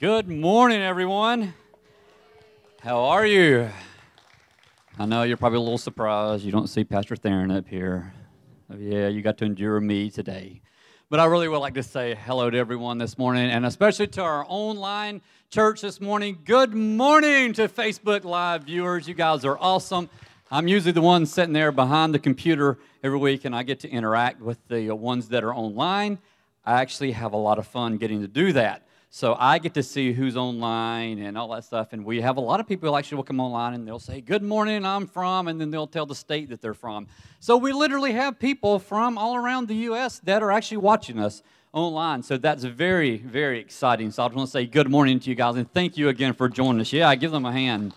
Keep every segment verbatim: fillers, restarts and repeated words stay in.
Good morning, everyone. How are you? I know you're probably a little surprised you don't see Pastor Theron up here. Oh, yeah, you got to endure me today. But I really would like to say hello to everyone this morning, and especially to our online church this morning. Good morning to Facebook Live viewers. You guys are awesome. I'm usually the one sitting there behind the computer every week, and I get to interact with the ones that are online. I actually have a lot of fun getting to do that. So I get to see who's online and all that stuff, and we have a lot of people who actually will come online and they'll say, good morning, I'm from, and then they'll tell the state that they're from. So we literally have people from all around the U S that are actually watching us online. So that's very, very exciting. So I just want to say good morning to you guys, and thank you again for joining us. Yeah, give them a hand.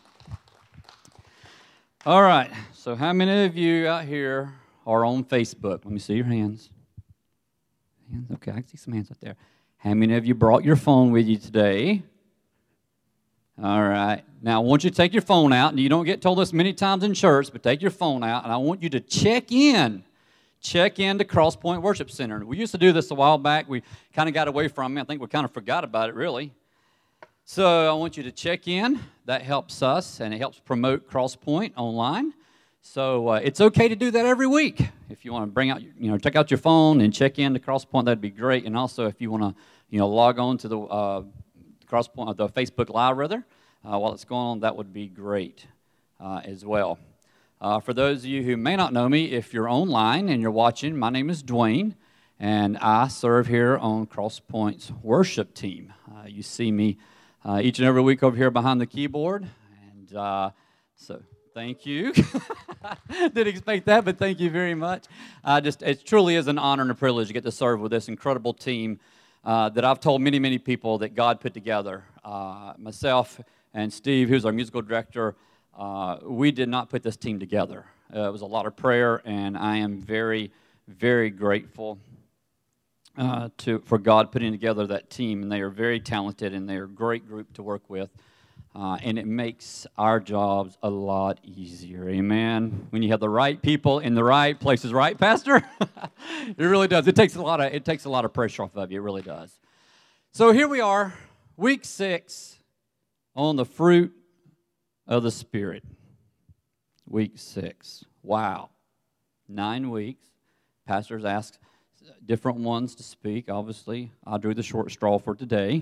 All right, so how many of you out here are on Facebook? Let me see your hands. Hands, okay, I can see some hands out there. How many of you brought your phone with you today? All right. Now, I want you to take your phone out, and you don't get told this many times in church, but take your phone out, and I want you to check in. Check in to Cross Point Worship Center. We used to do this a while back. We kind of got away from it. I think we kind of forgot about it, really. So I want you to check in. That helps us, and it helps promote Cross Point online. So uh, it's okay to do that every week. If you want to bring out, you know, check out your phone and check in to Cross Point, that'd be great. And also, if you want to, you know, log on to the uh, Cross Point, the Facebook Live rather, uh, while it's going on, that would be great uh, as well. Uh, for those of you who may not know me, if you're online and you're watching, my name is Dwayne, and I serve here on Cross Point's worship team. Uh, you see me uh, each and every week over here behind the keyboard, and uh, so. Thank you. Didn't expect that, but thank you very much. Uh, just it truly is an honor and a privilege to get to serve with this incredible team uh, that I've told many, many people that God put together. Uh, myself and Steve, who's our musical director, uh, we did not put this team together. Uh, it was a lot of prayer, and I am very, very grateful uh, to for God putting together that team. And they are very talented, and they are a great group to work with. Uh, and it makes our jobs a lot easier, amen? When you have the right people in the right places, right, Pastor? It really does. It takes a lot of it takes a lot of pressure off of you. It really does. So here we are, week six, on the fruit of the Spirit. Week six. Wow, nine weeks. Pastors asked different ones to speak. Obviously, I drew the short straw for today.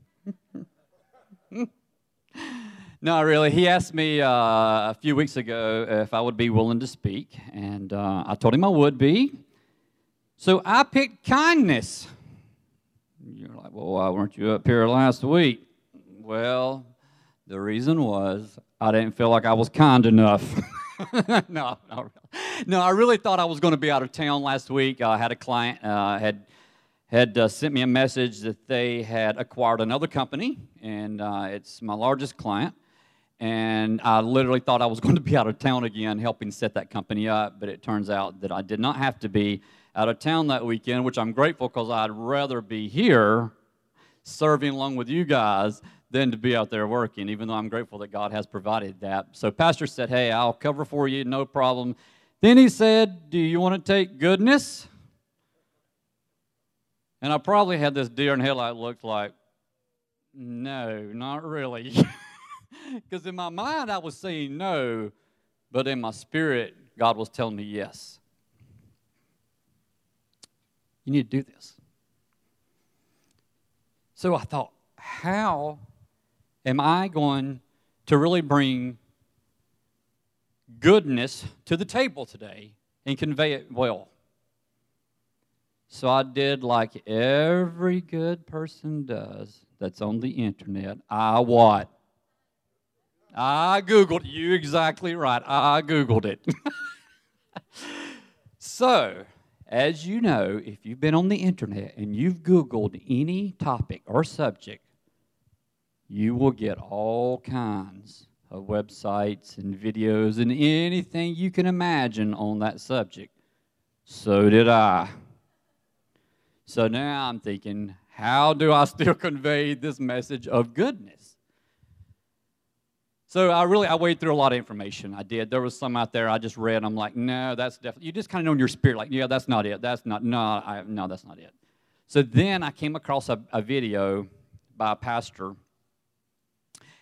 No, really. He asked me uh, a few weeks ago if I would be willing to speak, and uh, I told him I would be. So I picked kindness. You're like, well, why weren't you up here last week? Well, the reason was I didn't feel like I was kind enough. no, not really. No, I really thought I was going to be out of town last week. I had a client uh, had had uh, sent me a message that they had acquired another company, and uh, it's my largest client. And I literally thought I was going to be out of town again helping set that company up, but it turns out that I did not have to be out of town that weekend, which I'm grateful because I'd rather be here serving along with you guys than to be out there working, even though I'm grateful that God has provided that. So Pastor said, hey, I'll cover for you, no problem. Then he said, do you want to take goodness? And I probably had this deer in headlight look like, no, not really. Because in my mind, I was saying no, but in my spirit, God was telling me yes. You need to do this. So I thought, how am I going to really bring goodness to the table today and convey it well? So I did like every good person does that's on the internet. I what? I Googled, you exactly right, I Googled it. So, as you know, if you've been on the internet and you've Googled any topic or subject, you will get all kinds of websites and videos and anything you can imagine on that subject. So did I. So now I'm thinking, how do I still convey this message of goodness? So I really, I waded through a lot of information. I did. There was some out there I just read. I'm like, no, that's definitely, you just kind of know in your spirit, like, yeah, that's not it. That's not, no, I, no, that's not it. So then I came across a, a video by a pastor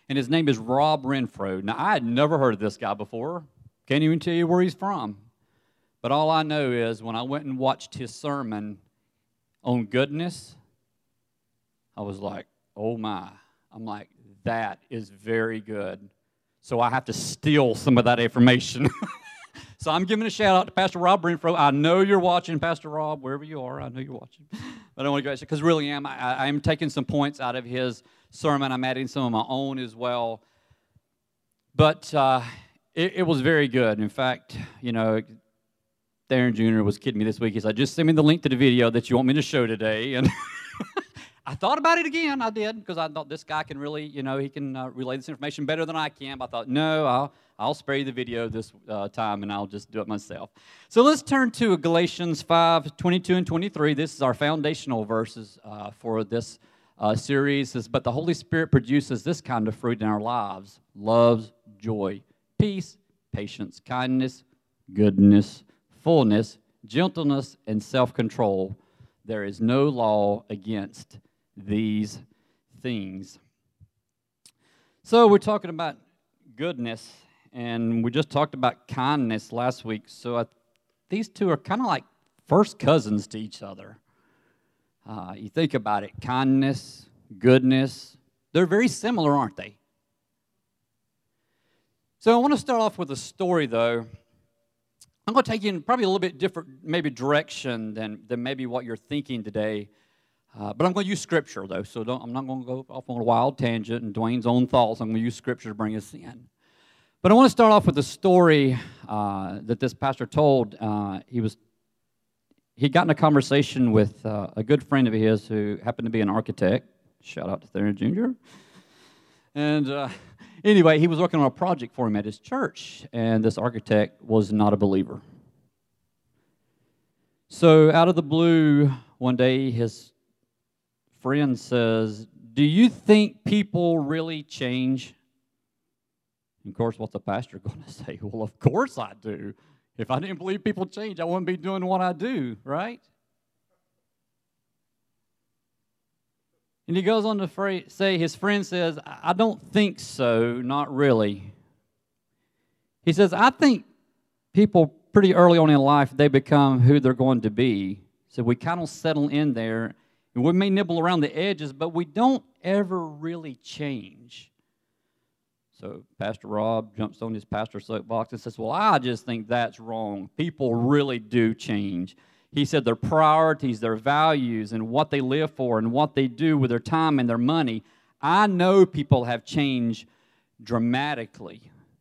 and his name is Rob Renfro. Now, I had never heard of this guy before. Can't even tell you where he's from. But all I know is when I went and watched his sermon on goodness, I was like, oh my. I'm like, that is very good. So I have to steal some of that information. So I'm giving a shout out to Pastor Rob Renfro. I know you're watching, Pastor Rob, wherever you are. I know you're watching. But I don't want to go, because really am. I, I am taking some points out of his sermon. I'm adding some of my own as well. But uh, it, it was very good. In fact, you know, Darren Junior was kidding me this week. He said, just send me the link to the video that you want me to show today. And I thought about it again. I did, because I thought this guy can really, you know, he can uh, relay this information better than I can. But I thought, no, I'll, I'll spare you the video this uh, time, and I'll just do it myself. So let's turn to Galatians five, twenty-two and twenty-three. This is our foundational verses uh, for this uh, series. It says, but the Holy Spirit produces this kind of fruit in our lives: love, joy, peace, patience, kindness, goodness, fullness, gentleness, and self-control. There is no law against these things. So we're talking about goodness, and we just talked about kindness last week. So I, these two are kind of like first cousins to each other. Uh, you think about it, kindness, goodness, they're very similar, aren't they? So I want to start off with a story, though. I'm going to take you in probably a little bit different, maybe direction than, than maybe what you're thinking today. Uh, but I'm going to use Scripture, though, so don't, I'm not going to go off on a wild tangent and Dwayne's own thoughts. I'm going to use Scripture to bring us in. But I want to start off with a story uh, that this pastor told. Uh, he was he'd gotten a conversation with uh, a good friend of his who happened to be an architect. Shout out to Darren Junior And uh, anyway, he was working on a project for him at his church, and this architect was not a believer. So out of the blue, one day his friend says, do you think people really change? And of course, what's the pastor going to say? Well, of course I do. If I didn't believe people change, I wouldn't be doing what I do, right? And he goes on to say, his friend says, I don't think so, not really. He says, I think people pretty early on in life, they become who they're going to be. So we kind of settle in there. And we may nibble around the edges, but we don't ever really change. So Pastor Rob jumps on his pastor soapbox and says, well, I just think that's wrong. People really do change. He said their priorities, their values, and what they live for and what they do with their time and their money, I know people have changed dramatically.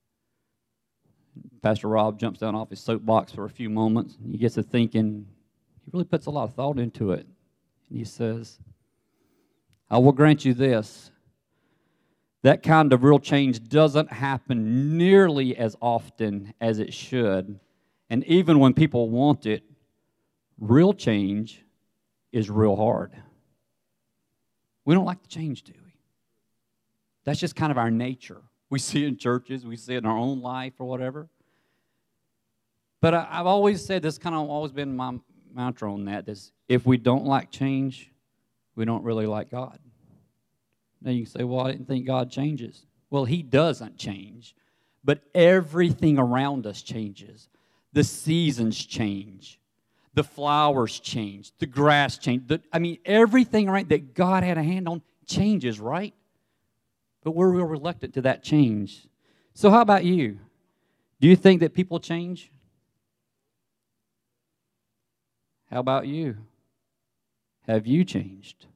Pastor Rob jumps down off his soapbox for a few moments, and he gets to thinking, he really puts a lot of thought into it. And he says, I will grant you this. That kind of real change doesn't happen nearly as often as it should. And even when people want it, real change is real hard. We don't like to change, do we? That's just kind of our nature. We see it in churches, we see it in our own life or whatever. But I, I've always said, this kind of always been my mantra on that, is if we don't like change, we don't really like God. Now you can say, well, I didn't think God changes. Well, He doesn't change. But everything around us changes. The seasons change. The flowers change. The grass change. The, I mean, everything around that God had a hand on changes, right? But we're real reluctant to that change. So how about you? Do you think that people change? How about you? Have you changed?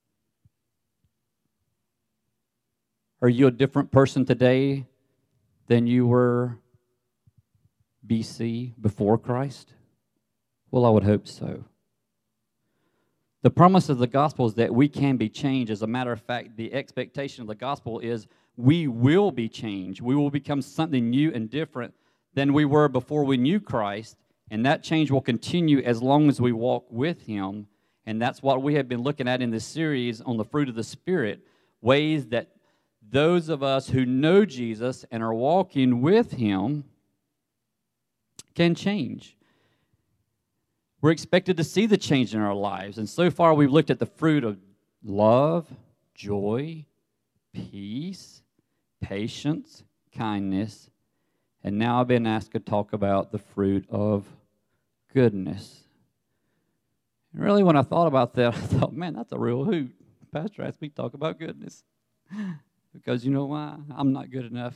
Are you a different person today than you were B C, before Christ? Well, I would hope so. The promise of the gospel is that we can be changed. As a matter of fact, the expectation of the gospel is we will be changed. We will become something new and different than we were before we knew Christ, and that change will continue as long as we walk with Him. And that's what we have been looking at in this series on the fruit of the Spirit, ways that those of us who know Jesus and are walking with Him can change. We're expected to see the change in our lives. And so far we've looked at the fruit of love, joy, peace, patience, kindness, and now I've been asked to talk about the fruit of goodness. And really, when I thought about that, I thought, man, that's a real hoot. Pastor asked me to talk about goodness. Because you know why? I'm not good enough.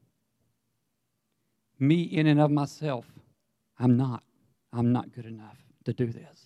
Me in and of myself, I'm not. I'm not good enough to do this.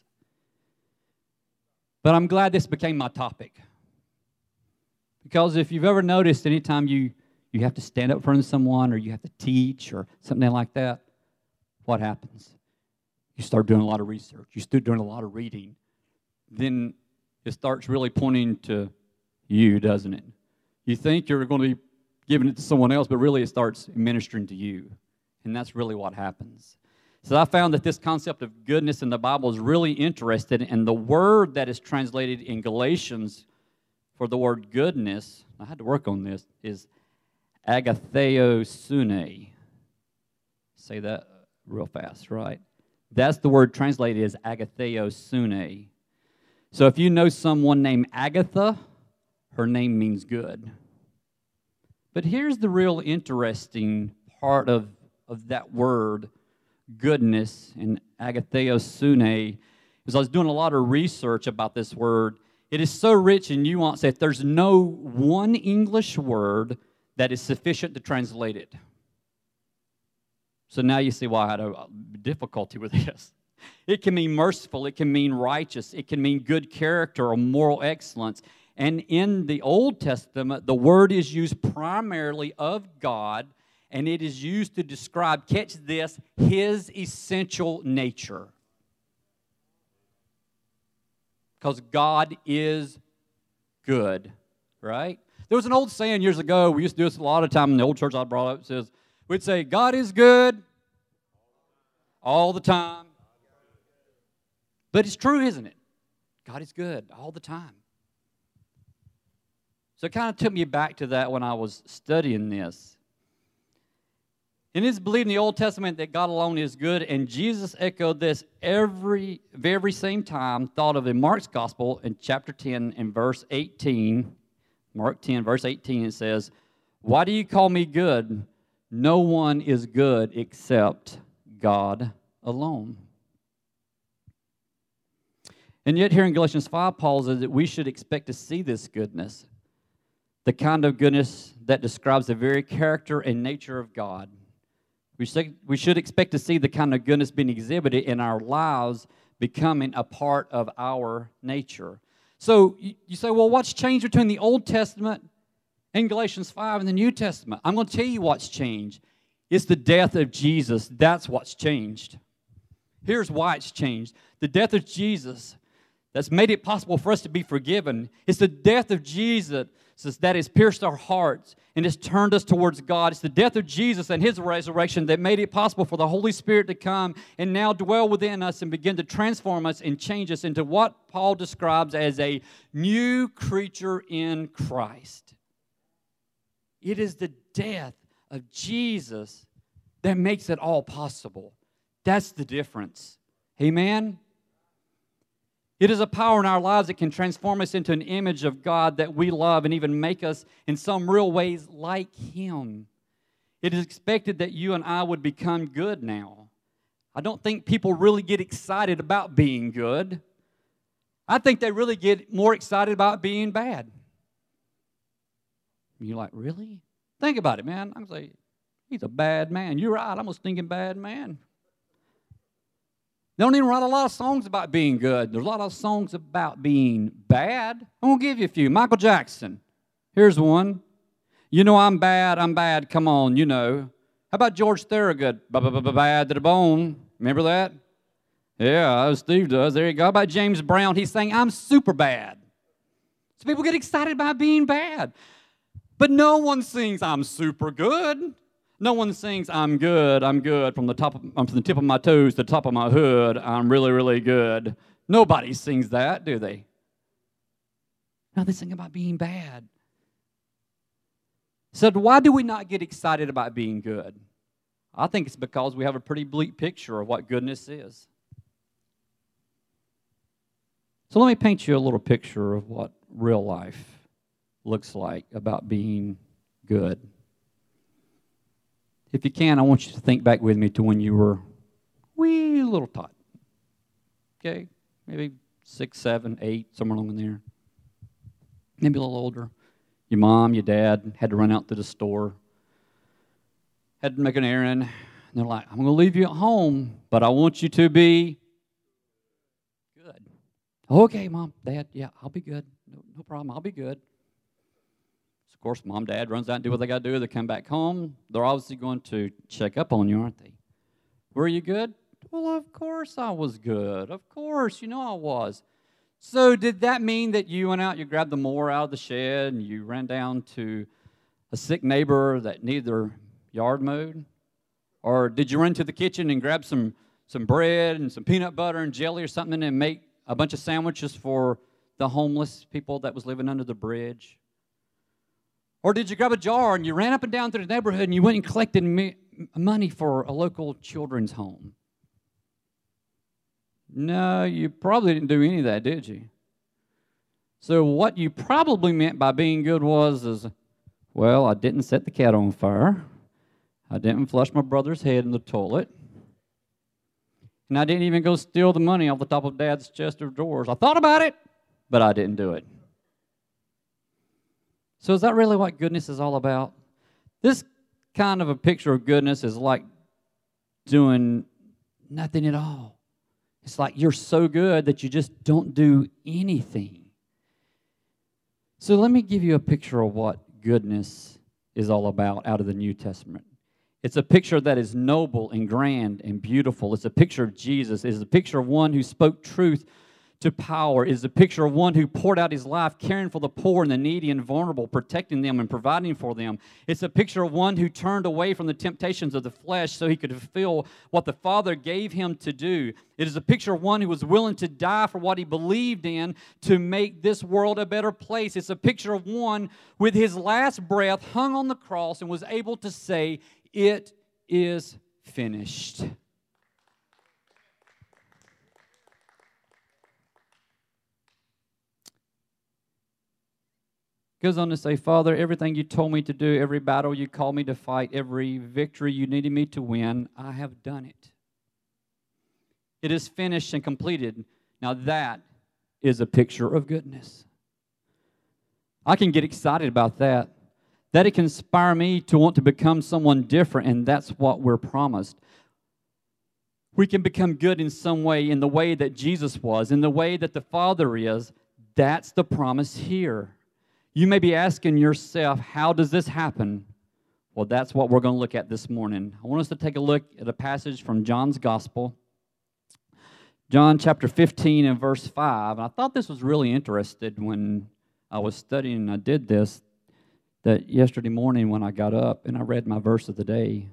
But I'm glad this became my topic. Because if you've ever noticed, anytime you, you have to stand up in front of someone or you have to teach or something like that, what happens? You start doing a lot of research. You start doing a lot of reading. Then it starts really pointing to you, doesn't it? You think you're going to be giving it to someone else, but really it starts ministering to you. And that's really what happens. So I found that this concept of goodness in the Bible is really interesting, and the word that is translated in Galatians for the word goodness, I had to work on this, is agathosune. Say that real fast, right? That's the word translated as agathosune. So if you know someone named Agatha, her name means good. But here's the real interesting part of, of that word, goodness, and agathosune, because I was doing a lot of research about this word. It is so rich in nuance that there's no one English word that is sufficient to translate it. So now you see why I had a difficulty with this. It can mean merciful, it can mean righteous, it can mean good character or moral excellence. And in the Old Testament, the word is used primarily of God, and it is used to describe, catch this, His essential nature. Because God is good, right? There was an old saying years ago, we used to do this a lot of time in the old church I brought up, it says, we'd say, God is good all the time. But it's true, isn't it? God is good all the time. So it kind of took me back to that when I was studying this. And it's believed in the Old Testament that God alone is good, and Jesus echoed this every very same time, thought of in Mark's Gospel in chapter ten and verse eighteen. Mark ten, verse eighteen, it says, "Why do you call me good? No one is good except God alone." And yet here in Galatians five, Paul says that we should expect to see this goodness, the kind of goodness that describes the very character and nature of God. We should, we should expect to see the kind of goodness being exhibited in our lives, becoming a part of our nature. So you, you say, well, what's changed between the Old Testament and Galatians five and the New Testament? I'm going to tell you what's changed. It's the death of Jesus. That's what's changed. Here's why it's changed. The death of Jesus that's made it possible for us to be forgiven. It's the death of Jesus that has pierced our hearts and has turned us towards God. It's the death of Jesus and His resurrection that made it possible for the Holy Spirit to come and now dwell within us and begin to transform us and change us into what Paul describes as a new creature in Christ. It is the death of Jesus that makes it all possible. That's the difference. Amen? It is a power in our lives that can transform us into an image of God that we love and even make us in some real ways like Him. It is expected that you and I would become good now. I don't think people really get excited about being good. I think they really get more excited about being bad. You're like, really? Think about it, man. I'm saying, he's a bad man. You're right, I'm a stinking bad man. They don't even write a lot of songs about being good. There's a lot of songs about being bad. I'm going to give you a few. Michael Jackson. Here's one. You know I'm bad, I'm bad, come on, you know. How about George Thorogood? Bad to the bone. Remember that? Yeah, Steve does. There you go. How about James Brown? He's saying, I'm super bad. So people get excited about being bad. But no one sings, I'm super good. No one sings, I'm good, I'm good, from the top of, from the tip of my toes to the top of my hood, I'm really, really good. Nobody sings that, do they? No, they sing about being bad. So why do we not get excited about being good? I think it's because we have a pretty bleak picture of what goodness is. So let me paint you a little picture of what real life looks like about being good. If you can, I want you to think back with me to when you were wee little tot. Okay? Maybe six, seven, eight, somewhere along in there. Maybe a little older. Your mom, your dad had to run out to the store. Had to make an errand. And they're like, I'm going to leave you at home, but I want you to be good. Okay, Mom, Dad, yeah, I'll be good. No, no problem, I'll be good. Of course, Mom, Dad runs out and do what they got to do. They come back home. They're obviously going to check up on you, aren't they? Were you good? Well, of course I was good. Of course, you know I was. So did that mean that you went out, you grabbed the mower out of the shed, and you ran down to a sick neighbor that needed their yard mowed? Or did you run to the kitchen and grab some, some bread and some peanut butter and jelly or something and make a bunch of sandwiches for the homeless people that was living under the bridge? Or did you grab a jar and you ran up and down through the neighborhood and you went and collected me- money for a local children's home? No, you probably didn't do any of that, did you? So what you probably meant by being good was, is, well, I didn't set the cat on fire. I didn't flush my brother's head in the toilet. And I didn't even go steal the money off the top of Dad's chest of drawers. I thought about it, but I didn't do it. So is that really what goodness is all about? This kind of a picture of goodness is like doing nothing at all. It's like you're so good that you just don't do anything. So let me give you a picture of what goodness is all about out of the New Testament. It's a picture that is noble and grand and beautiful. It's a picture of Jesus. It's a picture of one who spoke truth to power. It's a picture of one who poured out his life, caring for the poor and the needy and vulnerable, protecting them and providing for them. It's a picture of one who turned away from the temptations of the flesh so he could fulfill what the Father gave him to do. It is a picture of one who was willing to die for what he believed in to make this world a better place. It's a picture of one with his last breath hung on the cross and was able to say, "It is finished." Goes on to say, Father, everything you told me to do, every battle you called me to fight, every victory you needed me to win, I have done it. It is finished and completed. Now that is a picture of goodness. I can get excited about that. That it can inspire me to want to become someone different, and that's what we're promised. We can become good in some way, in the way that Jesus was, in the way that the Father is. That's the promise here. You may be asking yourself, how does this happen? Well, that's what we're going to look at this morning. I want us to take a look at a passage from John's Gospel, John chapter fifteen and verse five. And I thought this was really interesting when I was studying and I did this, that yesterday morning when I got up and I read my verse of the day.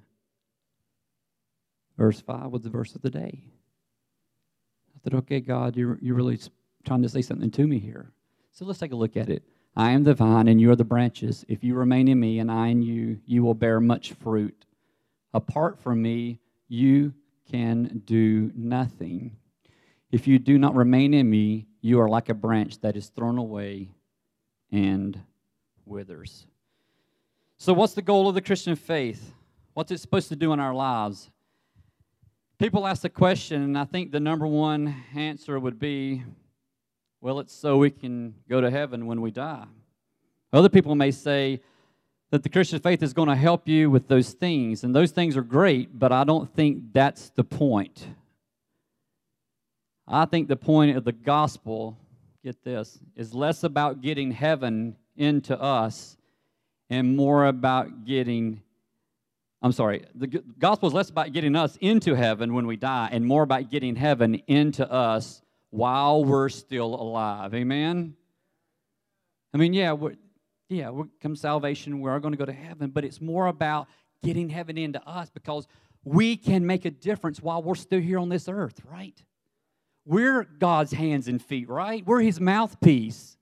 Verse five was the verse of the day. I thought, okay, God, you're, you're really trying to say something to me here. So let's take a look at it. I am the vine, and you are the branches. If you remain in me, and I in you, you will bear much fruit. Apart from me, you can do nothing. If you do not remain in me, you are like a branch that is thrown away and withers. So what's the goal of the Christian faith? What's it supposed to do in our lives? People ask the question, and I think the number one answer would be, well, it's so we can go to heaven when we die. Other people may say that the Christian faith is going to help you with those things, and those things are great, but I don't think that's the point. I think the point of the gospel, get this, is less about getting heaven into us and more about getting, I'm sorry, the gospel is less about getting us into heaven when we die and more about getting heaven into us while we're still alive. Amen? I mean, yeah, we're, yeah, we're, come salvation, we are going to go to heaven, but it's more about getting heaven into us because we can make a difference while we're still here on this earth, right? We're God's hands and feet, right? We're His mouthpiece.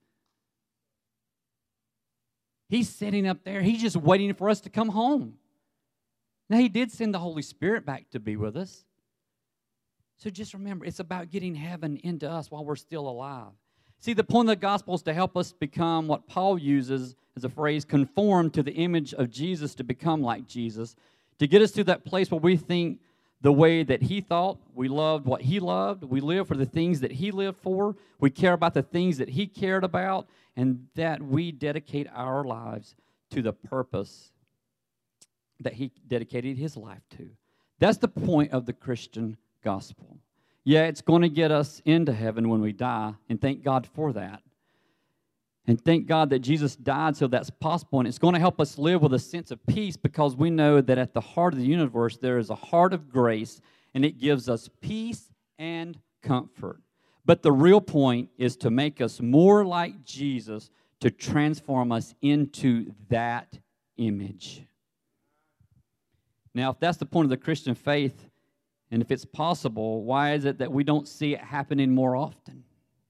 He's sitting up there. He's just waiting for us to come home. Now, He did send the Holy Spirit back to be with us. So just remember, it's about getting heaven into us while we're still alive. See, the point of the gospel is to help us become what Paul uses as a phrase, conform to the image of Jesus, to become like Jesus, to get us to that place where we think the way that he thought, we loved what he loved, we live for the things that he lived for, we care about the things that he cared about, and that we dedicate our lives to the purpose that he dedicated his life to. That's the point of the Christian gospel. Yeah, it's going to get us into heaven when we die, and thank God for that. And thank God that Jesus died so that's possible, and it's going to help us live with a sense of peace because we know that at the heart of the universe there is a heart of grace, and it gives us peace and comfort. But the real point is to make us more like Jesus, to transform us into that image. Now, if that's the point of the Christian faith, and if it's possible, why is it that we don't see it happening more often?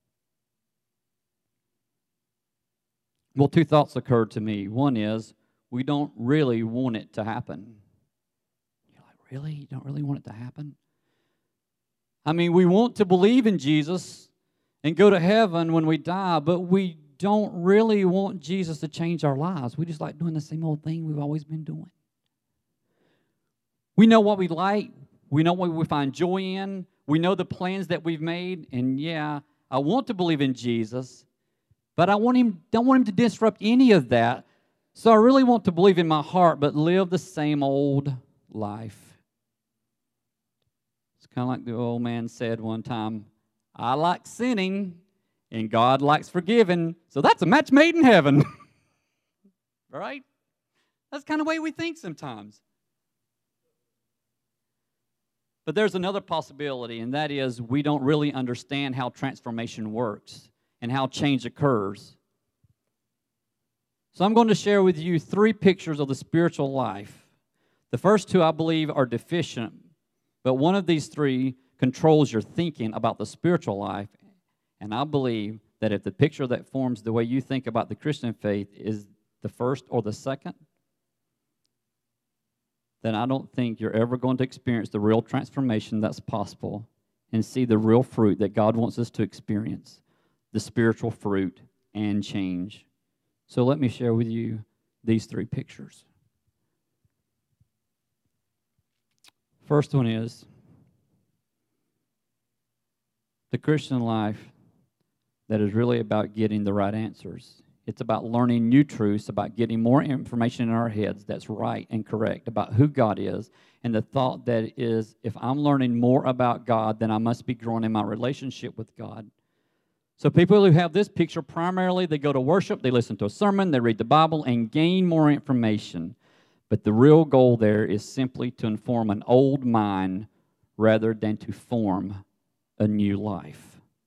Well, two thoughts occurred to me. One is, we don't really want it to happen. You're like, really? You don't really want it to happen? I mean, we want to believe in Jesus and go to heaven when we die, but we don't really want Jesus to change our lives. We just like doing the same old thing we've always been doing. We know what we like. We know what we find joy in. We know the plans that we've made. And yeah, I want to believe in Jesus, but I want him, don't want him to disrupt any of that. So I really want to believe in my heart, but live the same old life. It's kind of like the old man said one time, I like sinning, and God likes forgiving, so that's a match made in heaven. Right? That's the kind of way we think sometimes. But there's another possibility, and that is we don't really understand how transformation works and how change occurs. So I'm going to share with you three pictures of the spiritual life. The first two, I believe, are deficient, but one of these three controls your thinking about the spiritual life. And I believe that if the picture that forms the way you think about the Christian faith is the first or the second, then I don't think you're ever going to experience the real transformation that's possible and see the real fruit that God wants us to experience, the spiritual fruit and change. So let me share with you these three pictures. First one is the Christian life that is really about getting the right answers. It's about learning new truths, about getting more information in our heads that's right and correct about who God is, and the thought that is, if I'm learning more about God, then I must be growing in my relationship with God. So people who have this picture, primarily they go to worship, they listen to a sermon, they read the Bible, and gain more information. But the real goal there is simply to inform an old mind rather than to form a new life.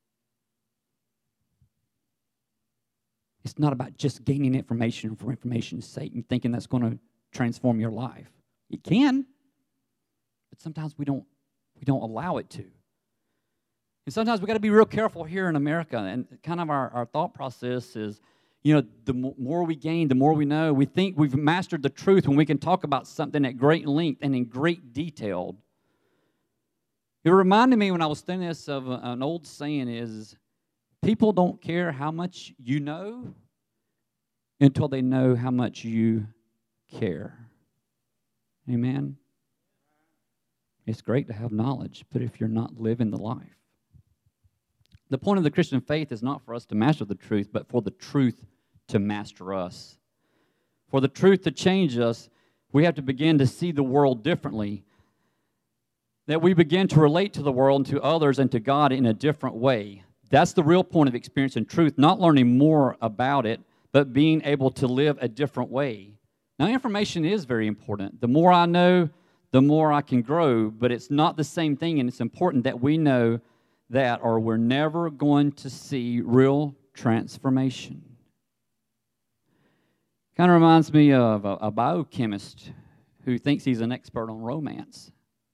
It's not about just gaining information for information's sake and thinking that's going to transform your life. It can, but sometimes we don't we don't allow it to. And sometimes we got to be real careful here in America. And kind of our, our thought process is, you know, the more we gain, the more we know. We think we've mastered the truth when we can talk about something at great length and in great detail. It reminded me when I was studying this of an old saying is, people don't care how much you know until they know how much you care. Amen? It's great to have knowledge, but if you're not living the life. The point of the Christian faith is not for us to master the truth, but for the truth to master us. For the truth to change us, we have to begin to see the world differently. That we begin to relate to the world and to others and to God in a different way. That's the real point of experiencing truth, not learning more about it, but being able to live a different way. Now, information is very important. The more I know, the more I can grow, but it's not the same thing, and it's important that we know that, or we're never going to see real transformation. Kind of reminds me of a, a biochemist who thinks he's an expert on romance.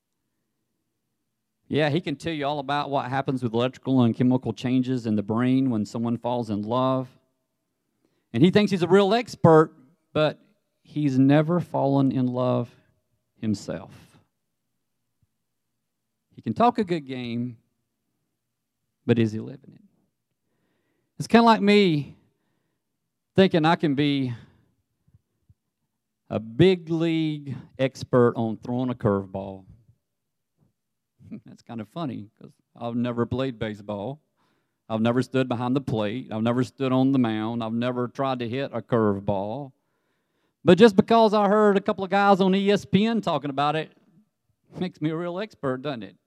Yeah, he can tell you all about what happens with electrical and chemical changes in the brain when someone falls in love. And he thinks he's a real expert, but he's never fallen in love himself. He can talk a good game, but is he living it? It's kind of like me thinking I can be a big league expert on throwing a curveball. That's kind of funny because I've never played baseball. I've never stood behind the plate. I've never stood on the mound. I've never tried to hit a curveball. But just because I heard a couple of guys on E S P N talking about it, makes me a real expert, doesn't it?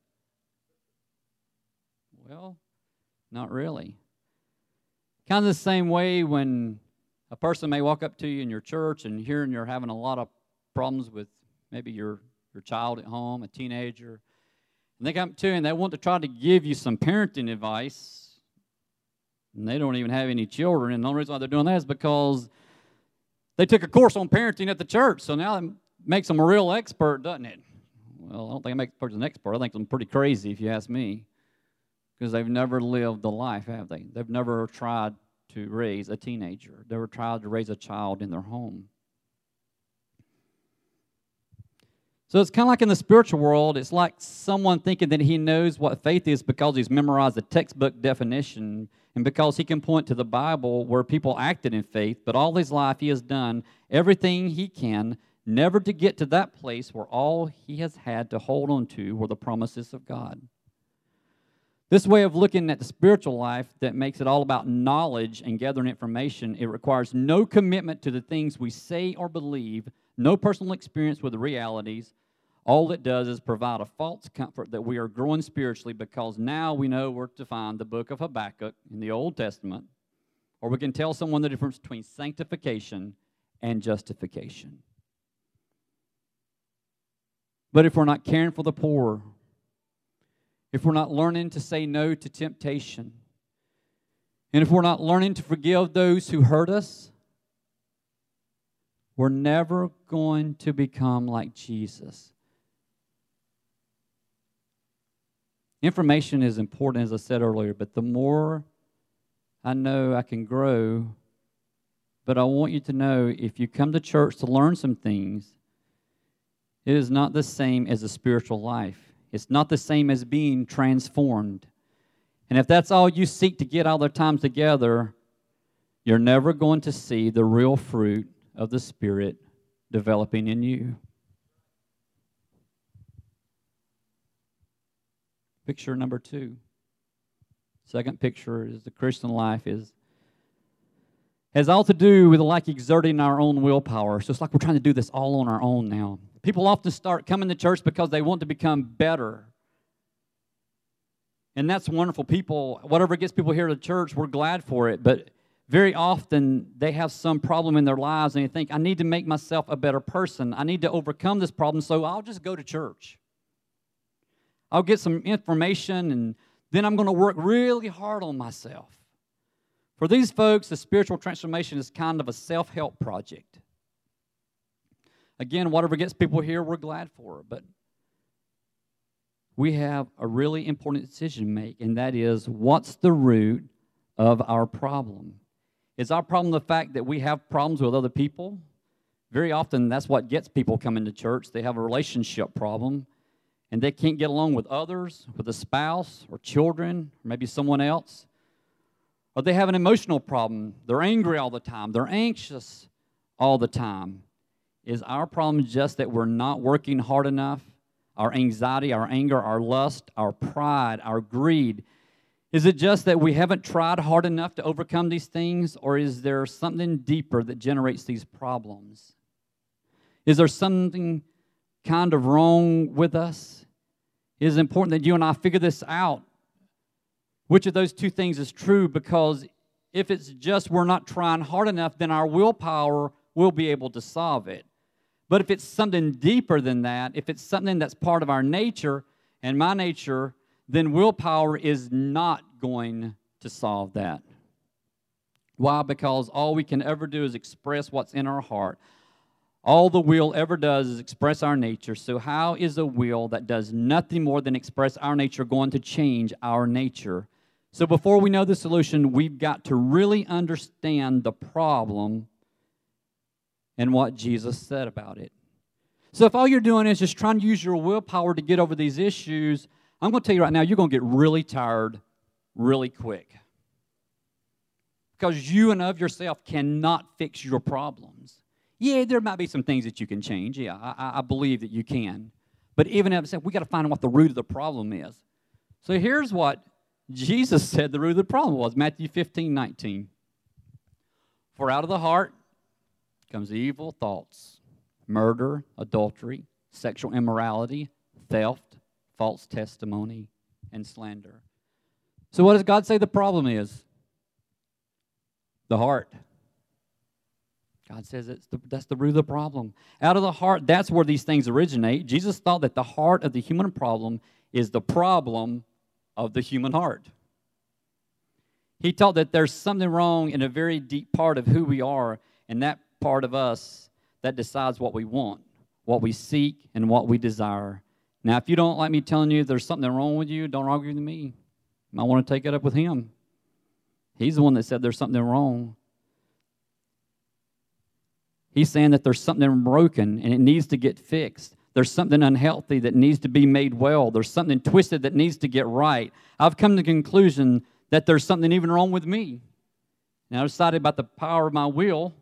Well, not really. Kind of the same way when a person may walk up to you in your church and hearing you're having a lot of problems with maybe your, your child at home, a teenager, and they come up to you and they want to try to give you some parenting advice, and they don't even have any children, and the only reason why they're doing that is because they took a course on parenting at the church, so now it makes them a real expert, doesn't it? Well, I don't think it makes a person an expert. I think them pretty crazy, if you ask me, because they've never lived the life, have they? They've never tried to raise a teenager. They were trying to raise a child in their home. So it's kind of like in the spiritual world, it's like someone thinking that he knows what faith is because he's memorized the textbook definition and because he can point to the Bible where people acted in faith, but all his life he has done everything he can never to get to that place where all he has had to hold on to were the promises of God. This way of looking at the spiritual life that makes it all about knowledge and gathering information, it requires no commitment to the things we say or believe, no personal experience with the realities. All it does is provide a false comfort that we are growing spiritually because now we know where to find the book of Habakkuk in the Old Testament, or we can tell someone the difference between sanctification and justification. But if we're not caring for the poor, if we're not learning to say no to temptation, and if we're not learning to forgive those who hurt us, we're never going to become like Jesus. Information is important, as I said earlier, but the more I know I can grow, but I want you to know if you come to church to learn some things, it is not the same as a spiritual life. It's not the same as being transformed. And if that's all you seek to get all the time together, you're never going to see the real fruit of the Spirit developing in you. Picture number two. Second picture is the Christian life is has all to do with like exerting our own willpower. So it's like we're trying to do this all on our own now. People often start coming to church because they want to become better. And that's wonderful. People, whatever gets people here to church, we're glad for it. But very often they have some problem in their lives and they think, I need to make myself a better person. I need to overcome this problem, so I'll just go to church. I'll get some information and then I'm going to work really hard on myself. For these folks, the spiritual transformation is kind of a self-help project. Again, whatever gets people here, we're glad for it. But we have a really important decision to make, and that is, what's the root of our problem? Is our problem the fact that we have problems with other people? Very often, that's what gets people coming to church. They have a relationship problem, and they can't get along with others, with a spouse or children, or maybe someone else. Or they have an emotional problem. They're angry all the time. They're anxious all the time. Is our problem just that we're not working hard enough? Our anxiety, our anger, our lust, our pride, our greed. Is it just that we haven't tried hard enough to overcome these things? Or is there something deeper that generates these problems? Is there something kind of wrong with us? It is important that you and I figure this out. Which of those two things is true? Because if it's just we're not trying hard enough, then our willpower will be able to solve it. But if it's something deeper than that, if it's something that's part of our nature and my nature, then willpower is not going to solve that. Why? Because all we can ever do is express what's in our heart. All the will ever does is express our nature. So how is a will that does nothing more than express our nature going to change our nature? So before we know the solution, we've got to really understand the problem and what Jesus said about it. So if all you're doing is just trying to use your willpower to get over these issues, I'm going to tell you right now, you're going to get really tired really quick. Because you and of yourself cannot fix your problems. Yeah, there might be some things that you can change. Yeah, I, I believe that you can. But even if we got to find out what the root of the problem is. So here's what Jesus said the root of the problem was. Matthew fifteen nineteen. For out of the heart comes evil thoughts, murder, adultery, sexual immorality, theft, false testimony, and slander. So what does God say the problem is? The heart. God says it's the, that's the root of the problem. Out of the heart, that's where these things originate. Jesus thought that the heart of the human problem is the problem of the human heart. He taught that there's something wrong in a very deep part of who we are, and that part of us that decides what we want, what we seek, and what we desire. Now, if you don't like me telling you there's something wrong with you, don't argue with me. I want to take it up with him. He's the one that said there's something wrong. He's saying that there's something broken and it needs to get fixed. There's something unhealthy that needs to be made well. There's something twisted that needs to get right. I've come to the conclusion that there's something even wrong with me. And I decided about the power of my will.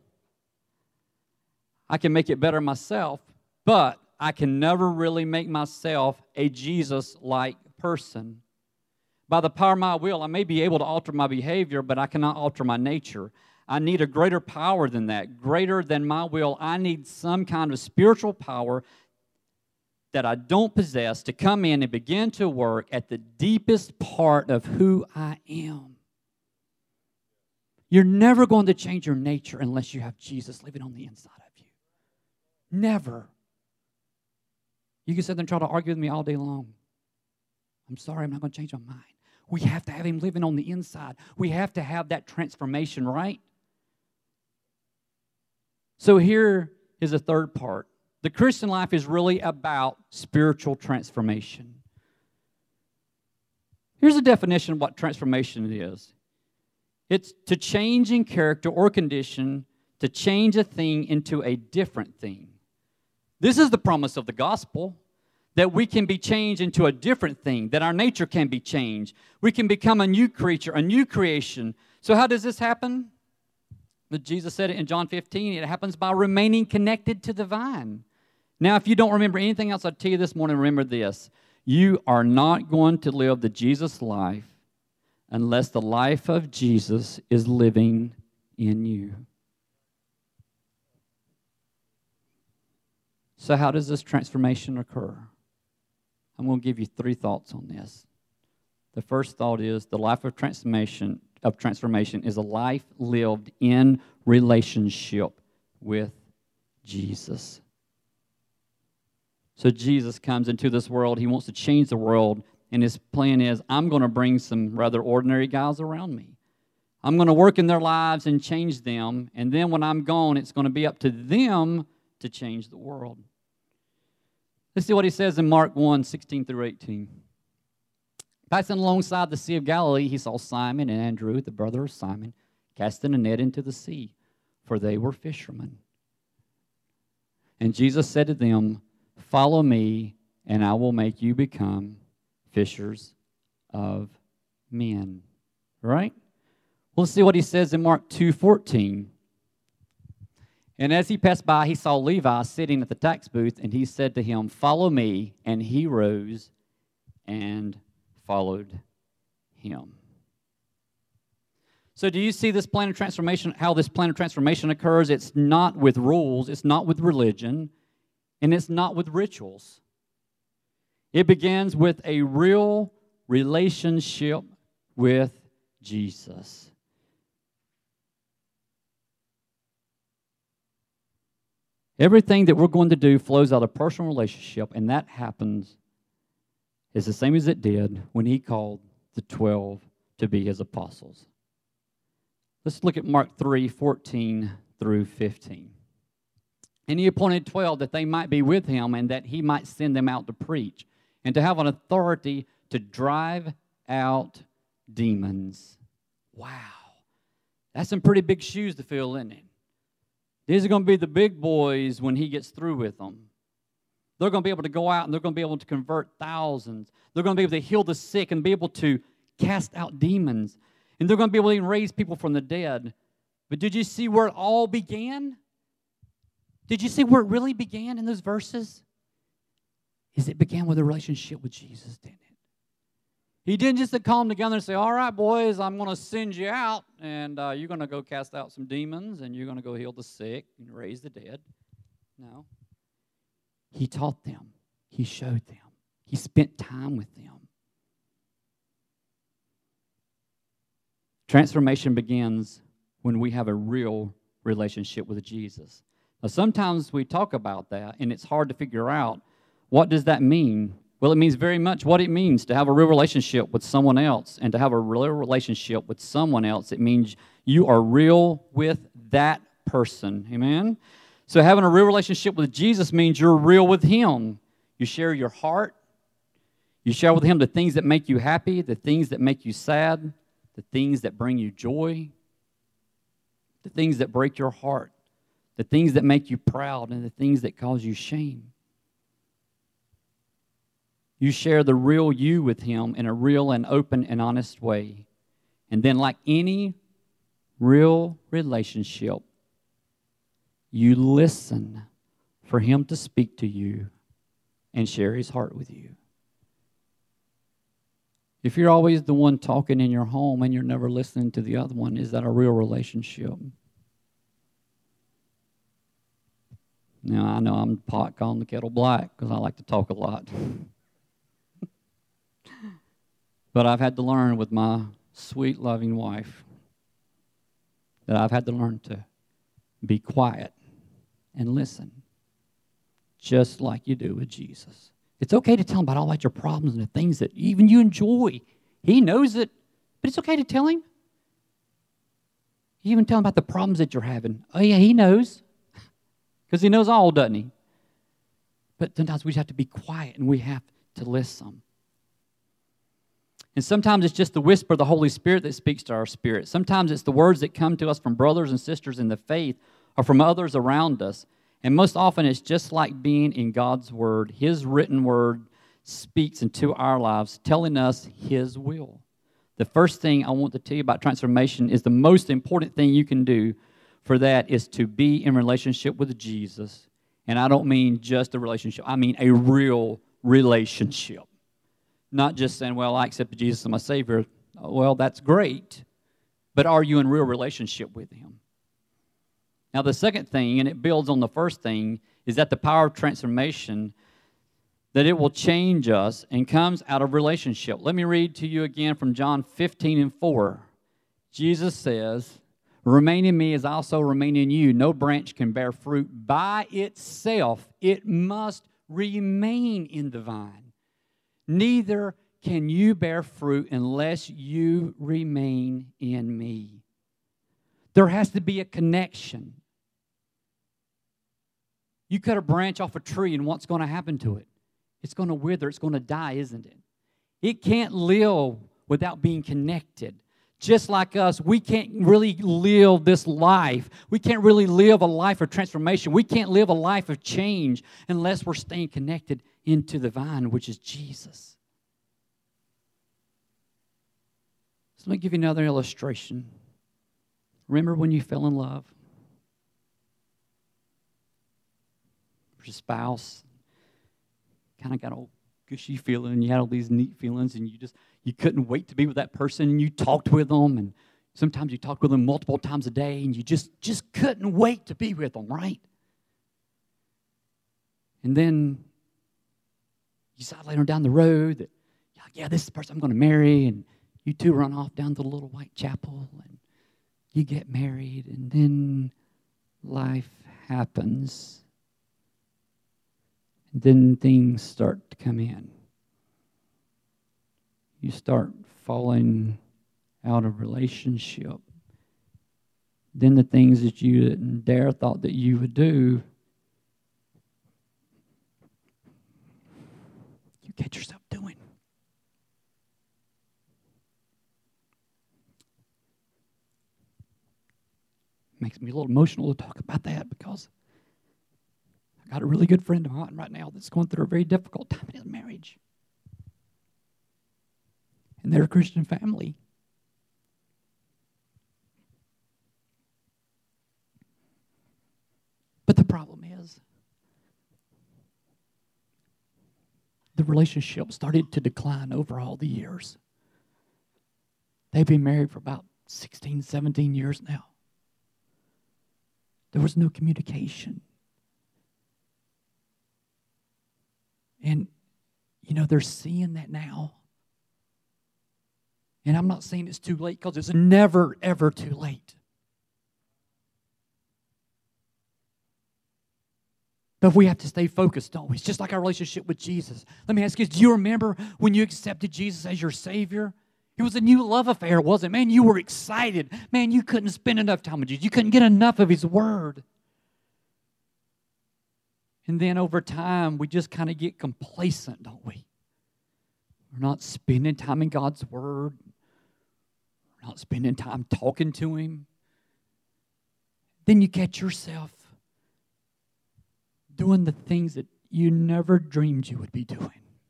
I can make it better myself, but I can never really make myself a Jesus-like person. By the power of my will, I may be able to alter my behavior, but I cannot alter my nature. I need a greater power than that, greater than my will. I need some kind of spiritual power that I don't possess to come in and begin to work at the deepest part of who I am. You're never going to change your nature unless you have Jesus living on the inside of you. Never. You can sit there and try to argue with me all day long. I'm sorry, I'm not going to change my mind. We have to have him living on the inside. We have to have that transformation, right? So here is a third part. The Christian life is really about spiritual transformation. Here's a definition of what transformation is. It's to change in character or condition, to change a thing into a different thing. This is the promise of the gospel, that we can be changed into a different thing, that our nature can be changed. We can become a new creature, a new creation. So how does this happen? But Jesus said it in John fifteen, it happens by remaining connected to the vine. Now, if you don't remember anything else I tell you this morning, remember this. You are not going to live the Jesus life unless the life of Jesus is living in you. So how does this transformation occur? I'm going to give you three thoughts on this. The first thought is the life of transformation of transformation is a life lived in relationship with Jesus. So Jesus comes into this world. He wants to change the world, and his plan is, I'm going to bring some rather ordinary guys around me. I'm going to work in their lives and change them, and then when I'm gone, it's going to be up to them to change the world. Let's see what he says in Mark one, sixteen through eighteen. Passing alongside the Sea of Galilee, he saw Simon and Andrew, the brother of Simon, casting a net into the sea, for they were fishermen. And Jesus said to them, follow me, and I will make you become fishers of men. Right? Well, let's see what he says in Mark two fourteen. And as he passed by, he saw Levi sitting at the tax booth, and he said to him, follow me. And he rose and followed him. So do you see this plan of transformation, how this plan of transformation occurs? It's not with rules, it's not with religion, and it's not with rituals. It begins with a real relationship with Jesus. Everything that we're going to do flows out of personal relationship, and that happens is the same as it did when he called the twelve to be his apostles. Let's look at Mark three, fourteen through fifteen. And he appointed twelve that they might be with him and that he might send them out to preach and to have an authority to drive out demons. Wow. That's some pretty big shoes to fill, isn't it? These are going to be the big boys when he gets through with them. They're going to be able to go out and they're going to be able to convert thousands. They're going to be able to heal the sick and be able to cast out demons. And they're going to be able to even raise people from the dead. But did you see where it all began? Did you see where it really began in those verses? Is it began with a relationship with Jesus, didn't it? He didn't just call them together and say, all right, boys, I'm going to send you out, and uh, you're going to go cast out some demons, and you're going to go heal the sick and raise the dead. No. He taught them. He showed them. He spent time with them. Transformation begins when we have a real relationship with Jesus. Now, sometimes we talk about that, and it's hard to figure out, what does that mean? Well, it means very much what it means to have a real relationship with someone else, and to have a real relationship with someone else. It means you are real with that person. Amen? So having a real relationship with Jesus means you're real with Him. You share your heart. You share with Him the things that make you happy, the things that make you sad, the things that bring you joy, the things that break your heart, the things that make you proud, and the things that cause you shame. You share the real you with Him in a real and open and honest way. And then, like any real relationship, you listen for Him to speak to you and share His heart with you. If you're always the one talking in your home and you're never listening to the other one, is that a real relationship? Now, I know I'm pot calling the kettle black because I like to talk a lot. But I've had to learn with my sweet, loving wife that I've had to learn to be quiet and listen, just like you do with Jesus. It's okay to tell Him about all about your problems and the things that even you enjoy. He knows it, but it's okay to tell Him. You even tell Him about the problems that you're having. Oh, yeah, He knows. Because He knows all, doesn't He? But sometimes we just have to be quiet and we have to listen. And sometimes it's just the whisper of the Holy Spirit that speaks to our spirit. Sometimes it's the words that come to us from brothers and sisters in the faith or from others around us. And most often it's just like being in God's Word. His written Word speaks into our lives, telling us His will. The first thing I want to tell you about transformation is the most important thing you can do for that is to be in relationship with Jesus. And I don't mean just a relationship. I mean a real relationship. Not just saying, well, I accepted Jesus as my Savior. Well, that's great. But are you in real relationship with Him? Now, the second thing, and it builds on the first thing, is that the power of transformation, that it will change us and comes out of relationship. Let me read to you again from John fifteen and four. Jesus says, remain in me as I also remain in you. No branch can bear fruit by itself. It must remain in the vine. Neither can you bear fruit unless you remain in me. There has to be a connection. You cut a branch off a tree, and what's going to happen to it? It's going to wither. It's going to die, isn't it? It can't live without being connected. Just like us, we can't really live this life. We can't really live a life of transformation. We can't live a life of change unless we're staying connected into the vine, which is Jesus. So let me give you another illustration. Remember when you fell in love? Your spouse kind of got a gushy feeling, and you had all these neat feelings, and you just you couldn't wait to be with that person, and you talked with them, and sometimes you talked with them multiple times a day, and you just, just couldn't wait to be with them, right? And then you decide later down the road that, yeah, this is the person I'm going to marry, and you two run off down to the little white chapel, and you get married, and then life happens. And then things start to come in. You start falling out of relationship. Then the things that you didn't dare thought that you would do, you catch yourself doing. Makes me a little emotional to talk about that because I got a really good friend of mine right now that's going through a very difficult time in his marriage. And they're a Christian family. But the problem is, the relationship started to decline over all the years. They've been married for about sixteen, seventeen years now. There was no communication. And, you know, they're seeing that now. And I'm not saying it's too late, because it's never, ever too late. But we have to stay focused, don't we? It's just like our relationship with Jesus. Let me ask you, do you remember when you accepted Jesus as your Savior? It was a new love affair, wasn't it? Man, you were excited. Man, you couldn't spend enough time with Jesus. You couldn't get enough of His Word. And then over time, we just kind of get complacent, don't we? We're not spending time in God's Word. We're not spending time talking to Him. Then you catch yourself doing the things that you never dreamed you would be doing.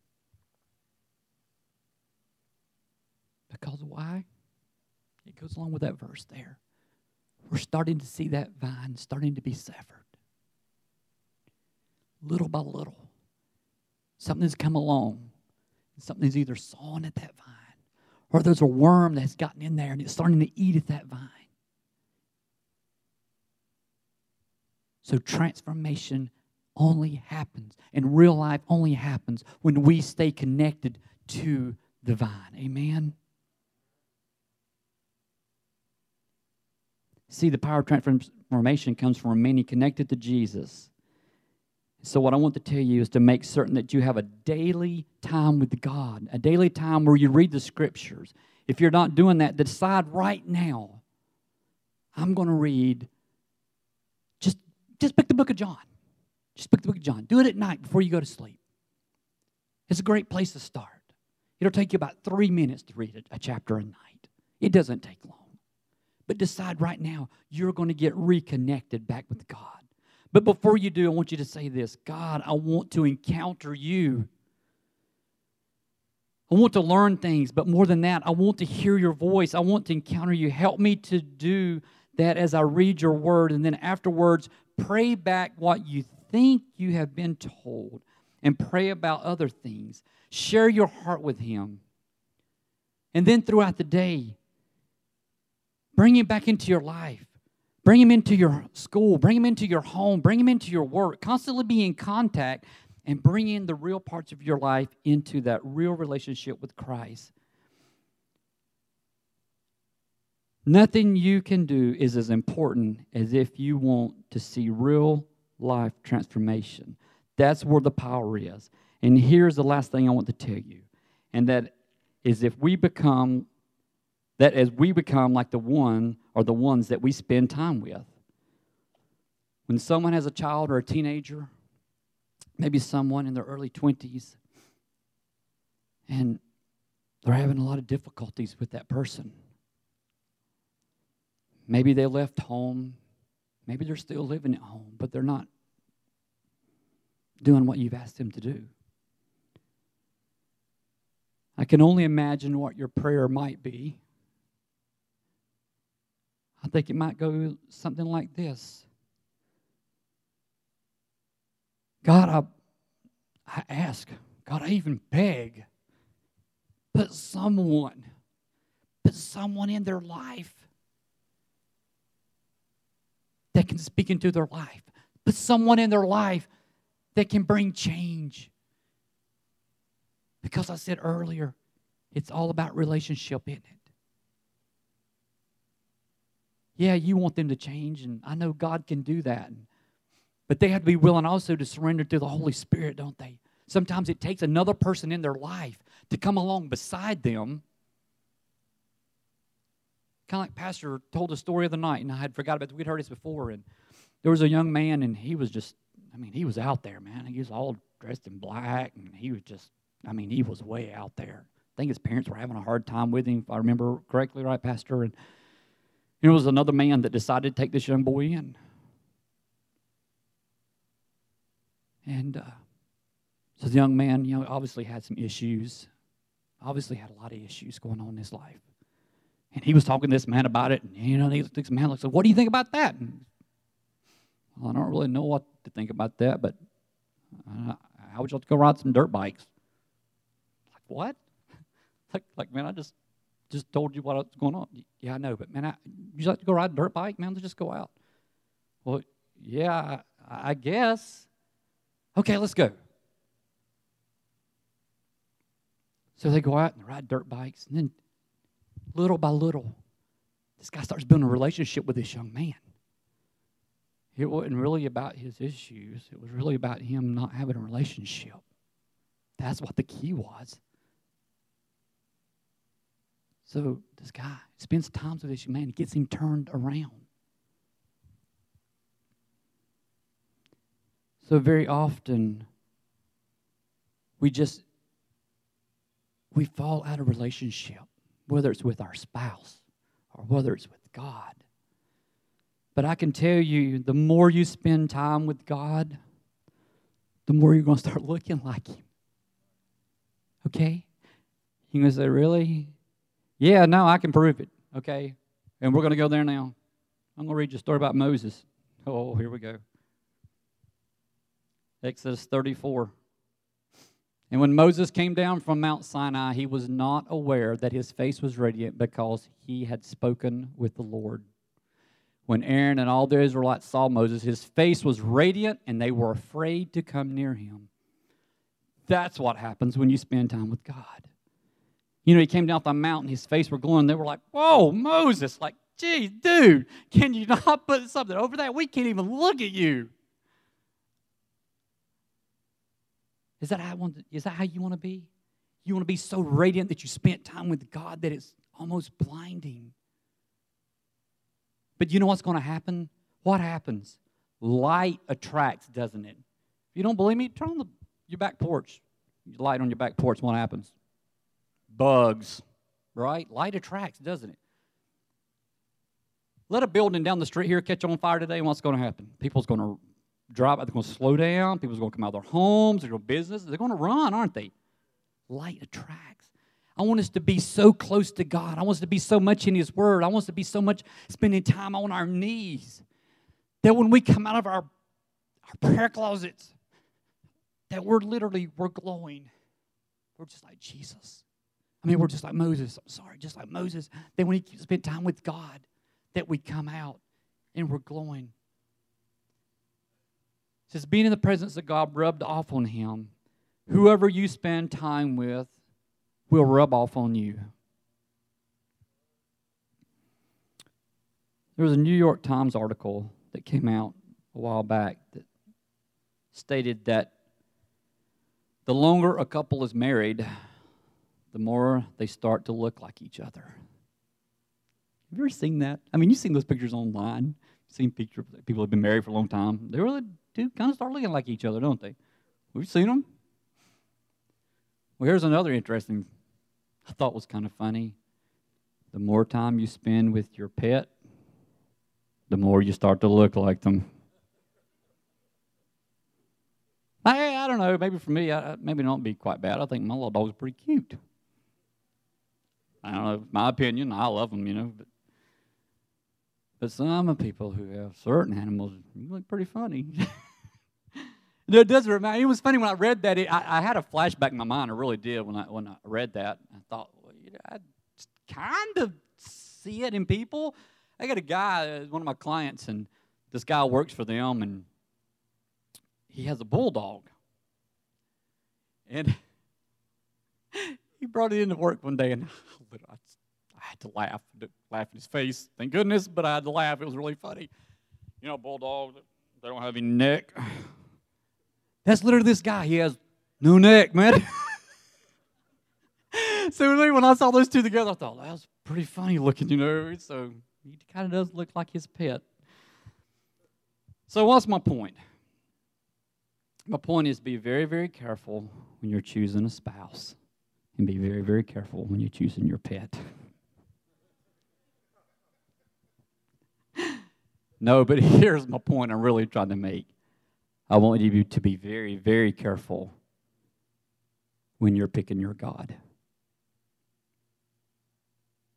Because why? It goes along with that verse there. We're starting to see that vine starting to be severed. Little by little. Something's come along. Something's either sawing at that vine, or there's a worm that's gotten in there and it's starting to eat at that vine. So transformation only happens, and real life only happens when we stay connected to the vine. Amen? See, the power of transformation comes from remaining connected to Jesus. So what I want to tell you is to make certain that you have a daily time with God, a daily time where you read the Scriptures. If you're not doing that, decide right now, I'm going to read, just, just pick the book of John. Just pick the book of John. Do it at night before you go to sleep. It's a great place to start. It'll take you about three minutes to read a, a chapter a night. It doesn't take long. But decide right now, you're going to get reconnected back with God. But before you do, I want you to say this: God, I want to encounter you. I want to learn things, but more than that, I want to hear your voice. I want to encounter you. Help me to do that as I read your word, and then afterwards, pray back what you think you have been told, and pray about other things. Share your heart with Him. And then throughout the day, bring Him back into your life. Bring Him into your school. Bring Him into your home. Bring Him into your work. Constantly be in contact and bring in the real parts of your life into that real relationship with Christ. Nothing you can do is as important as if you want to see real life transformation. That's where the power is. And here's the last thing I want to tell you. And that is if we become That as we become like the one or the ones that we spend time with. When someone has a child or a teenager, maybe someone in their early twenties, and they're having a lot of difficulties with that person. Maybe they left home. Maybe they're still living at home, but they're not doing what you've asked them to do. I can only imagine what your prayer might be. I think it might go something like this. God, I, I ask, God, I even beg, put someone, put someone in their life that can speak into their life. Put someone in their life that can bring change. Because I said earlier, it's all about relationship, isn't it? Yeah, you want them to change, and I know God can do that. But they have to be willing also to surrender to the Holy Spirit, don't they? Sometimes it takes another person in their life to come along beside them. Kind of like Pastor told the story of the night, and I had forgot about it. We'd heard this before, and there was a young man, and he was just, I mean, he was out there, man. He was all dressed in black, and he was just, I mean, he was way out there. I think his parents were having a hard time with him, if I remember correctly, right, Pastor? And there was another man that decided to take this young boy in. And uh, so the young man, you know, obviously had some issues. Obviously had a lot of issues going on in his life. And he was talking to this man about it. And, you know, this man looks like, what do you think about that? And Well, I don't really know what to think about that, but uh, how would you like to go ride some dirt bikes? Like, what? like, like, man, I just just told you what's going on. Yeah, I know, but, man, I, you like to go ride a dirt bike? Man, let's just go out. Well, yeah, I, I guess. Okay, let's go. So they go out and ride dirt bikes, and then little by little, this guy starts building a relationship with this young man. It wasn't really about his issues. It was really about him not having a relationship. That's what the key was. So this guy spends time with this young man. He gets him turned around. So very often, we just, we fall out of relationship, whether it's with our spouse or whether it's with God. But I can tell you, the more you spend time with God, the more you're going to start looking like Him. Okay? You're going to say, really? Yeah, no, I can prove it. Okay? And we're going to go there now. I'm going to read you a story about Moses. Oh, here we go. Exodus thirty-four. And when Moses came down from Mount Sinai, he was not aware that his face was radiant because he had spoken with the Lord. When Aaron and all the Israelites saw Moses, his face was radiant, and they were afraid to come near him. That's what happens when you spend time with God. You know, he came down off the mountain, his face were glowing. They were like, whoa, Moses, like, geez, dude, can you not put something over that? We can't even look at you. Is that how I want to, is that how you want to be? You want to be so radiant that you spent time with God that it's almost blinding. But you know what's going to happen? What happens? Light attracts, doesn't it? If you don't believe me, turn on the, your back porch. Light on your back porch, what happens? Bugs, right? Light attracts, doesn't it? Let a building down the street here catch on fire today, and what's going to happen? People's going to drive, they're going to slow down. People's going to come out of their homes, their business. They're going to run, aren't they? Light attracts. I want us to be so close to God. I want us to be so much in His Word. I want us to be so much spending time on our knees that when we come out of our, our prayer closets, that we're literally, we're glowing. We're just like Jesus. I mean, we're just like Moses. I'm sorry, just like Moses. Then when he spent time with God, that we come out and we're glowing. It says, being in the presence of God rubbed off on him. Whoever you spend time with will rub off on you. There was a New York Times article that came out a while back that stated that the longer a couple is married, the more they start to look like each other. Have you ever seen that? I mean, you've seen those pictures online. You've seen pictures of people who have been married for a long time. They really do kind of start looking like each other, don't they? We've seen them. Well, here's another interesting, I thought was kind of funny. The more time you spend with your pet, the more you start to look like them. I, I don't know. Maybe for me, I, maybe it don't be quite bad. I think my little dog's pretty cute. I don't know. My opinion. I love them, you know. But, but some people who have certain animals, you look pretty funny. It does remind me. It was funny when I read that. It, I, I had a flashback in my mind. I really did when I when I read that. I thought, well, you know, I kind of see it in people. I got a guy, one of my clients, and this guy works for them, and he has a bulldog. And he brought it into work one day, and I had to laugh, laugh in his face. Thank goodness, but I had to laugh. It was really funny. You know, bulldogs, they don't have any neck. That's literally this guy. He has no neck, man. So really, when I saw those two together, I thought, that was pretty funny looking, you know. So he kind of does look like his pet. So what's my point? My point is be very, very careful when you're choosing a spouse. And be very, very careful when you're choosing your pet. No, but here's my point I'm really trying to make. I want you to be very, very careful when you're picking your God.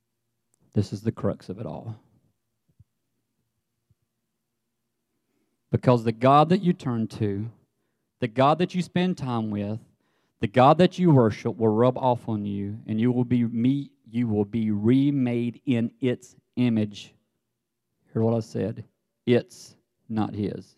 This is the crux of it all. Because the God that you turn to, the God that you spend time with, the God that you worship will rub off on you, and you will be me, you will be remade in its image. Hear what I said? It's not his.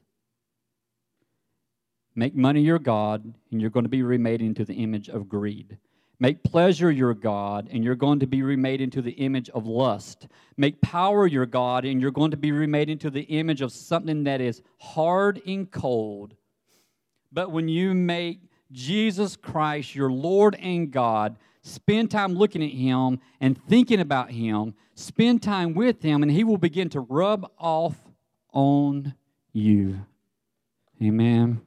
Make money your God, and you're going to be remade into the image of greed. Make pleasure your God, and you're going to be remade into the image of lust. Make power your God, and you're going to be remade into the image of something that is hard and cold. But when you make Jesus Christ your Lord and God, spend time looking at Him and thinking about Him, spend time with Him, and He will begin to rub off on you. Amen.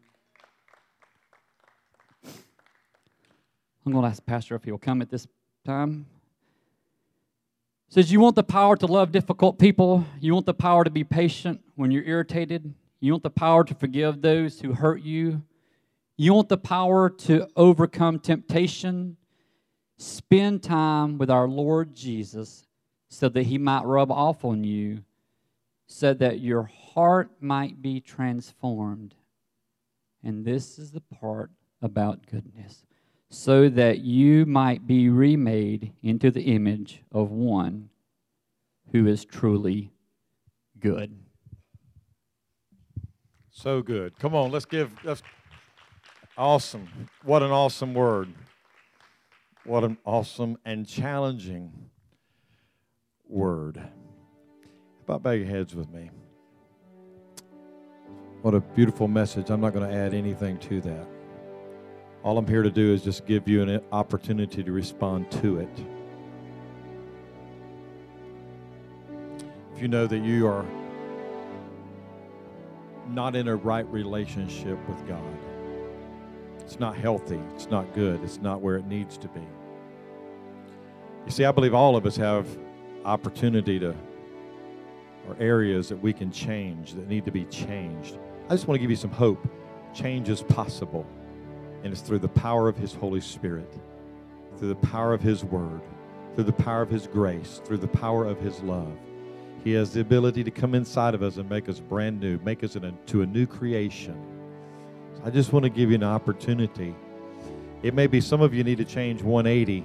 I'm going to ask Pastor if he'll come at this time. It says, you want the power to love difficult people. You want the power to be patient when you're irritated. You want the power to forgive those who hurt you. You want the power to overcome temptation. Spend time with our Lord Jesus so that He might rub off on you, so that your heart might be transformed. And this is the part about goodness. So that you might be remade into the image of one who is truly good. So good. Come on, let's give, let's, awesome. What an awesome word. What an awesome and challenging word. How about bow your heads with me? What a beautiful message. I'm not going to add anything to that. All I'm here to do is just give you an opportunity to respond to it. If you know that you are not in a right relationship with God, it's not healthy, it's not good, it's not where it needs to be. You see, I believe all of us have opportunity to, or areas that we can change, that need to be changed. I just want to give you some hope. Change is possible. And it's through the power of His Holy Spirit, through the power of His Word, through the power of His grace, through the power of His love. He has the ability to come inside of us and make us brand new, make us into a new creation. So I just want to give you an opportunity. It may be some of you need to change one eighty.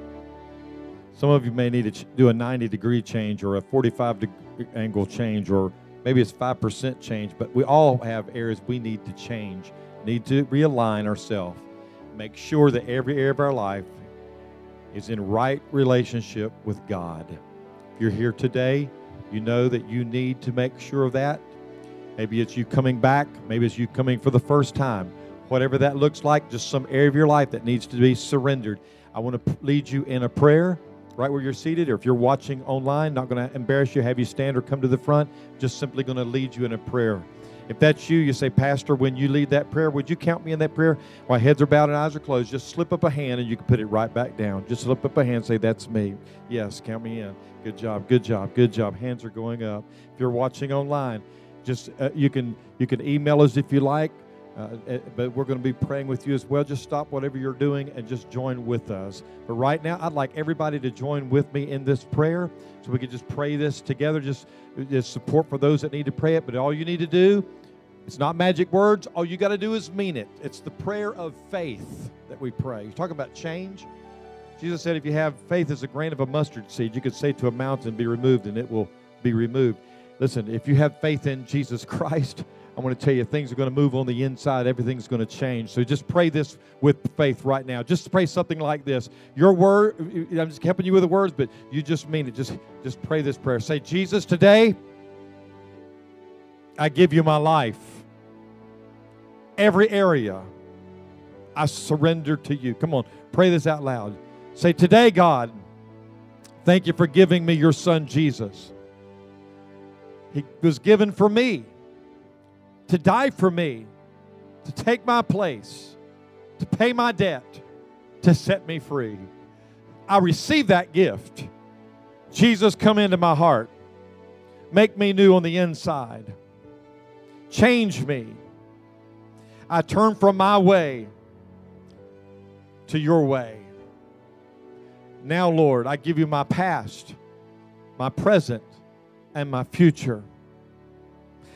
Some of you may need to do a ninety degree change or a forty-five degree angle change, or maybe it's five percent change, but we all have areas we need to change. Need to realign ourselves. Make sure that every area of our life is in right relationship with God. If you're here today, you know that you need to make sure of that. Maybe it's you coming back. Maybe it's you coming for the first time. Whatever that looks like, just some area of your life that needs to be surrendered. I want to lead you in a prayer right where you're seated, or if you're watching online, not going to embarrass you, have you stand or come to the front, just simply going to lead you in a prayer. If that's you, you say, Pastor, when you lead that prayer, would you count me in that prayer? While heads are bowed and eyes are closed, just slip up a hand and you can put it right back down. Just slip up a hand and say, that's me. Yes, count me in. Good job, good job, good job. Hands are going up. If you're watching online, just uh, you can you can email us if you like, uh, but we're going to be praying with you as well. Just stop whatever you're doing and just join with us. But right now, I'd like everybody to join with me in this prayer so we can just pray this together. Just, just support for those that need to pray it. But all you need to do, it's not magic words. All you got to do is mean it. It's the prayer of faith that we pray. You're talking about change. Jesus said if you have faith as a grain of a mustard seed, you could say to a mountain, be removed, and it will be removed. Listen, if you have faith in Jesus Christ, I want to tell you, things are going to move on the inside. Everything's going to change. So just pray this with faith right now. Just pray something like this. Your word, I'm just helping you with the words, but you just mean it. Just, just pray this prayer. Say, Jesus, today, I give you my life. Every area, I surrender to you. Come on, pray this out loud. Say, today, God, thank you for giving me your son, Jesus. He was given for me, to die for me, to take my place, to pay my debt, to set me free. I receive that gift. Jesus, come into my heart. Make me new on the inside. Change me. I turn from my way to your way. Now, Lord, I give you my past, my present, and my future.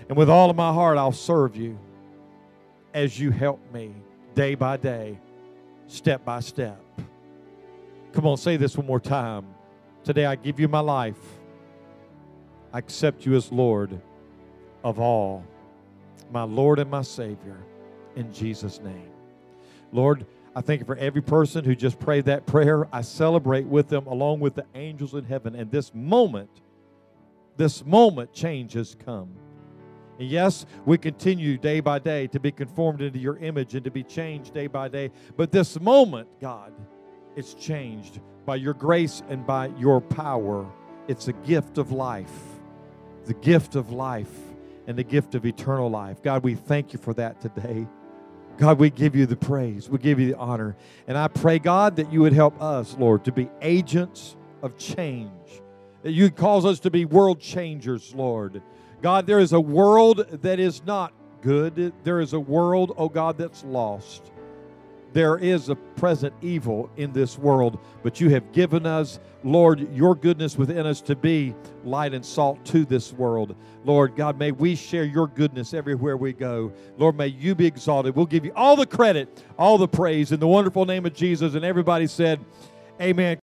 And with all of my heart, I'll serve you as you help me day by day, step by step. Come on, say this one more time. Today I give you my life. I accept you as Lord of all, my Lord and my Savior, in Jesus' name. Lord, I thank you for every person who just prayed that prayer. I celebrate with them along with the angels in heaven. And this moment, this moment, change has come. And yes, we continue day by day to be conformed into your image and to be changed day by day. But this moment, God, it's changed by your grace and by your power. It's a gift of life, the gift of life and the gift of eternal life. God, we thank you for that today. God, we give you the praise. We give you the honor. And I pray, God, that you would help us, Lord, to be agents of change. That you'd cause us to be world changers, Lord. God, there is a world that is not good. There is a world, oh God, that's lost. There is a present evil in this world, but you have given us, Lord, your goodness within us to be light and salt to this world. Lord God, may we share your goodness everywhere we go. Lord, may you be exalted. We'll give you all the credit, all the praise in the wonderful name of Jesus. And everybody said, amen.